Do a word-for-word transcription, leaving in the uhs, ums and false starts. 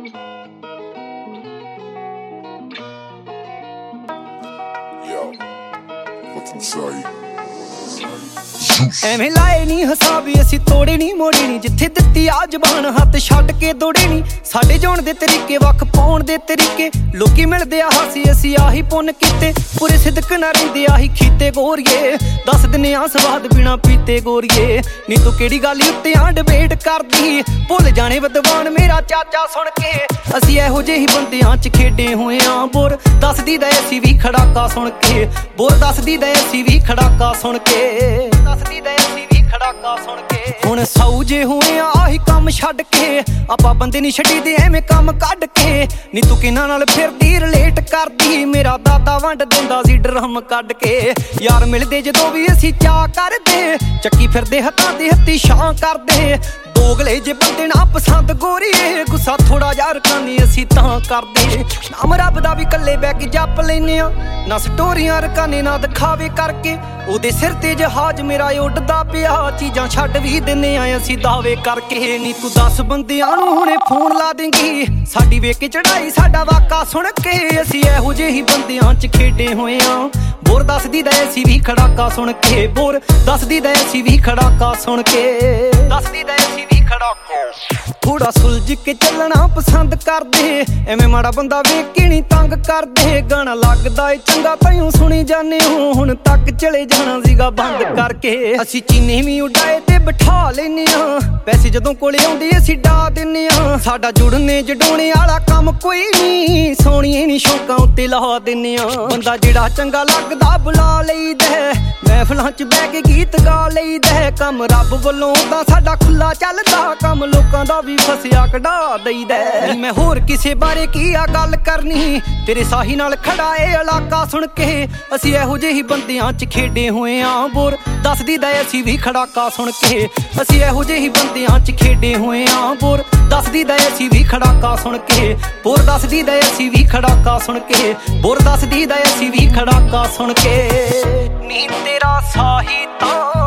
ਐਵੇਂ ਲਾਏ ਨੀ ਹਸਾਬੀ ਅਸੀਂ ਤੋੜੇ ਨੀ ਮੋੜੇ ਨੀ, ਜਿੱਥੇ ਦਿੱਤੀ ਆ ਜ਼ਬਾਨ ਹੱਥ ਛੱਡ ਕੇ ਦੌੜੇ ਨੀ। ਸਾਡੇ ਜਿਉਣ ਦੇ ਤਰੀਕੇ ਵੱਖ ਪਾਉਣ ਦੇ ਤਰੀਕੇ, ਲੋਕੀ ਮਿਲਦੇ ਆ ਹਾਸੀ ਅਸੀਂ ਆਹੀ ਪੁੰਨ ਕੀਤੇ। ਪੂਰੇ ਸਿਦਕ ਨਾ ਰਹਿੰਦੇ ਆਹੀ ਖੀਤੇ ਗੋਰੀਏ, ਦੱਸ ਦਿੰਨੇ ਆ ਸਵਾਦ ਬਿਨਾ ਪੀਤੇ ਗੋਰੀਏ। ਨੀ ਤੂੰ ਕਿਹੜੀ ਗੱਲ ਉੱਤੇ ਆ ਡਿਬੇਟ ਕਰਦੀ, ਭੁੱਲ ਜਾਣੇ ਵਿਦਵਾਨ ਮੇਰਾ ਚਾਚਾ ਸੁਣ ਕੇ। ਅਸੀਂ ਇਹੋ ਜਿਹੇ ਹੀ ਬੰਦਿਆਂ ਚ ਖੇਡੇ ਹੋਏ ਆ ਬੋਰ, ਦੱਸਦੀ ਦਾ ਅਸੀਂ ਵੀ ਖੜਾਕਾ ਸੁਣ ਕੇ। ਬੋਰ ਦੱਸਦੀ ਦਾ ਅਸੀਂ ਵੀ ਖੜਾਕਾ ਸੁਣ ਕੇ, ਦੱਸਦੀ ਦਾ ਅਸੀਂ ਵੀ ਖੜਾਕਾ ਸੁਣ ਕੇ। ਹੁਣ ਸੌ ਜੇ ਹੋਏ ਆ ਆਹੀ ਕੰਮ ਛੱਡ ਕੇ, ਆਪਾਂ ਬੰਦੇ ਨੀ ਛੱਡੀ ਦੇ ਐਵੇਂ ਕੰਮ ਕੱਢ ਕੇ। ਨੀ ਤੂੰ ਕਿਹਨਾਂ ਨਾਲ ਫਿਰਦੀ ਰਿਲੇਟ ਕਰਦੀ, ਮੇਰਾ ਦਾਦਾ ਵੰਡ ਦਿੰਦਾ ਸੀ ਡਰਮ ਕੱਢ ਕੇ। ਯਾਰ ਮਿਲਦੇ ਜਦੋਂ ਵੀ ਅਸੀਂ ਚਾਹ ਕਰਦੇ, ਚੱਕੀ ਫਿਰਦੇ ਹੱਥਾਂ ਦੇ ਹੱਥੀ ਛਾਂ ਕਰਦੇ। ਦੋਗਲੇ ਜੇ ਬੰਦੇ ਨਾ ਪਸੰਦ ਗੋਰੀਏ, ਗੁੱਸਾ ਥੋੜਾ ਜਿਹਾ ਰਕਾਨੀ ਅਸੀਂ ਤਾਂ ਕਰਦੇ। ਨਾਮ ਰੱਬ ਦਾ ਵੀ ਕੱਲੇ ਬਹਿ ਕੇ ਜਪ ਲੈਨੇ ਆ, ਨਾ ਸਟੋਰੀਆਂ ਰਕਾਨੇ ਨਾ ਦਿਖਾਵੇ ਕਰਕੇ। ਉਹਦੇ ਸਿਰ ਤੇ ਜਹਾਜ਼ ਮੇਰਾ ਉੱਡਦਾ ਪਿਆ, ਚੀਜ਼ਾਂ ਛੱਡ ਵੀ ਦਿੰਨੇ ਆ ਅਸੀਂ ਦਾਵੇ ਕਰਕੇ। ਨੀ ਤੂੰ ਦਸ ਬੰਦਿਆਂ ਨੂੰ ਹੁਣੇ ਫੋਨ ਲਾ ਦੇਂਗੀ, ਸਾਡੀ ਵੇਖ ਕੇ ਚੜਾਈ ਸਾਡਾ ਵਾਕਾ ਸੁਣ ਕੇ। ਅਸੀਂ ਇਹੋ ਜਿਹੇ ਹੀ ਬੰਦਿਆਂ ਚ ਖੇਡੇ ਹੋਏ ਆ ਬੋਰ, ਦੱਸਦੀ ਦਾ ਅਸੀਂ ਵੀ ਖੜਾਕਾ ਸੁਣ ਕੇ। ਬੋਰ ਦੱਸਦੀ ਦਾ ਅਸੀਂ ਵੀ ਖੜਾਕਾ ਸੁਣ ਕੇ, ਦੱਸਦੀ ਦਾ ਅਸੀਂ ਵੀ ਖੜਾਕਾ। ਥੋੜਾ ਸੁਲਝ ਕੇ ਚੱਲਣਾ ਪਸੰਦ ਕਰਦੇ, ਐਵੇਂ ਮਾੜਾ ਬੰਦਾ ਵੇਖ ਕੇ ਨੀ ਤੰਗ ਕਰਦੇ। ਗਾਣਾ ਲੱਗਦਾ ਏ ਚੰਗਾ ਤਾਈਓ ਸੁਣੀ ਜਾਂਦੇ ਹੋ, ਹੁਣ ਤੱਕ ਚਲੇ ਜਾਣਾ ਸੀਗਾ ਬੰਦ ਕਰਕੇ। ਅਸੀਂ ਚੀਨੇ ਵੀ ਉਡਾਏ ਤੇ ਬਿਠਾ ਲੈਨੇ ਆ, ਪੈਸੇ ਜਦੋਂ ਕੋਲੇ ਆਉਂਦੇ ਅਸੀਂ ਡਾ ਦਿੰਨੇ ਆ। ਸਾਡਾ ਜੁੜਨੇ ਜਡਾਉਣੇ ਵਾਲਾ ਕੰਮ ਕੋਈ ਨੀ, ਸੋਹਣੀਏ ਨੀ ਸ਼ੌਕਾਂ ਉੱਤੇ ਲਾ ਦਿੰਨੇ ਆ। ਬੰਦਾ ਜਿਹੜਾ ਚੰਗਾ ਲੱਗਦਾ ਬੁਲਾ ਲਈਦਾ, ਮਹਿਫਲਾਂ ਚ ਬਹਿ ਕੇ ਗੀਤ ਗਾ ਲਈਦਾ। ਕੰਮ ਰੱਬ ਵੱਲੋਂ ਤਾਂ ਸਾਡਾ ਖੁੱਲਾ ਚੱਲਦਾ, ਕੰਮ ਲੋਕਾਂ ਦਾ ਵੀ ਫਸਿਆ ਕਢਾ ਦਈਦਾ। ਮੈਂ ਹੋਰ ਕਿਸੇ ਬਾਰੇ ਕੀ ਆ ਗੱਲ ਕਰਨੀ, ਤੇਰੇ ਸਾਹੀ ਨਾਲ ਖੜਾ ਏ ਇਲਾਕਾ ਸੁਣ ਕੇ। ਅਸੀਂ ਇਹੋ ਜਿਹੇ ਹੀ ਬੰਦਿਆਂ ਚ ਖੇਡੇ ਹੋਏ ਆ ਬੋਰ, ਦੱਸਦੀ ਦਾ ਅਸੀਂ ਵੀ ਖੜਾਕਾ ਸੁਣ ਕੇ। ਅਸੀਂ ਇਹੋ ਜਿਹੇ ਹੀ ਬੰਦਿਆਂ ਚ ਖੇਡੇ ਹੋਏ ਆ ਬੋਰ, ਦੱਸਦੀ ਦਾ ਅਸੀਂ ਵੀ ਖੜਾਕਾ ਸੁਣ ਕੇ। ਬੋਰ ਦੱਸਦੀ ਦਾ ਅਸੀਂ ਵੀ ਖੜਾਕਾ ਸੁਣ ਕੇ, ਬੋਰ ਦੱਸਦੀ ਦਾ ਅਸੀਂ ਵੀ ਖੜਾਕਾ ਸੁਣ ਕੇ। ਨੀ ਤੇਰਾ ਸਾਹੀ ਤਾਂ